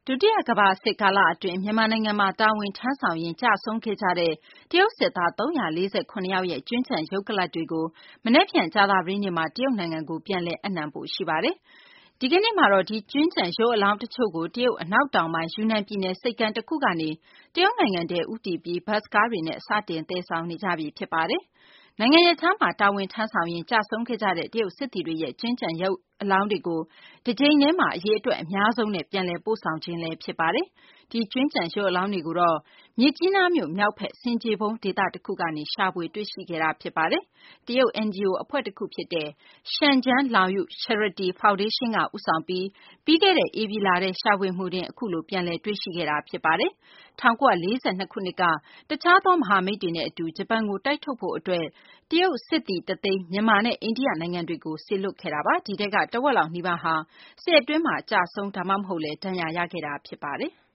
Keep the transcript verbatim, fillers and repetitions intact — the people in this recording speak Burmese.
ဒုတိယကမ္ဘာစစ်ကာလအတွင်းမြန်မာနိုင်ငံမှာတာဝန်ထမ်းဆောင်ရင်းကျဆုံးခဲ့ကြတဲ့တရုတ်စစ်သား၃၄၇ယောက်ရဲ့ကြွင်းကျန်ရုပ်ကလာပ်တွေကိုမနက်ဖြန်ကြာသပတေးနေ့မှာတရုတ်နိုင်ငံကိုပြန်လည်အပ်နှံဖို့ရှိပါတယ်။ဒီကနေ့မှာတော့ဒီကြွင်းကျန်ရုပ်အလောင်းတချို့ကိုတရုတ်အနောက်တောင်ပိုင်းယူနန်ပြည်နယ်ဆိပ်ကမ်းတခုကနေတရုတ်နိုင်ငံထဲဦးတည်ပြီးဘတ်စ်ကားတွေနဲ့စတင်သယ်ဆောင်နေကြပြီဖြစ်ပါတယ်။နိုင်ငံရပ်ခြားမှာတာဝန်ထမ်းဆောင်ရင်းကျဆုံးခဲ့ကြတဲ့တရုတ်စစ်သည်တွေရဲ့ကြွင်းကျန်ရုပ်အလောင်းတွေကိုတကြိမ်တည်းမှာအရေးအတွက်အများဆုံးနဲ့ပြန်လည်ပို့ဆောင်ခြင်းလည်းဖြစ်ပါတယ်။ဒီကြွင်းကျန်ရုပ်အလောင်းတွေကိုတော့မြစ်ကြီးနားမြို့မြောက်ဘက်ဆင်ခြေဖုံးဒေသတခုကနေရှာဖွေတွေ့ရှိခဲ့တာဖြစ်ပါတယ်။တရုတ် N G O အဖွဲ့တခုဖြစ်တဲ့ Shenzhen Laoyu Charity Foundation ကဦးဆောင်ပြီးပြီးခဲ့တဲ့ဧပြီလထဲရှာဖွေမှုတွင်အခုလိုပြန်လည်တွေ့ရှိခဲ့တာဖြစ်ပါတယ်။၁၉၄၂ခုနှစ်ကတခြားသောမဟာမိတ်တွေနဲ့အတူဂျပန်ကိုတိုက်ထုတ်ဖို့အတွက်တရုတ်စစ်သည်တသိန်းမြန်မာနဲ့အိန္ဒိယနိုင်ငံတွေကိုစေလွှတ်ခဲ့တာပါ။ဒီထဲကတဝက်လောက်နီးပါးဟာစစ်အတွင်းမှာကျဆုံးဒါမှမဟုတ်လည်းဒဏ်ရာရခဲ့တာဖြစ်ပါတယ်။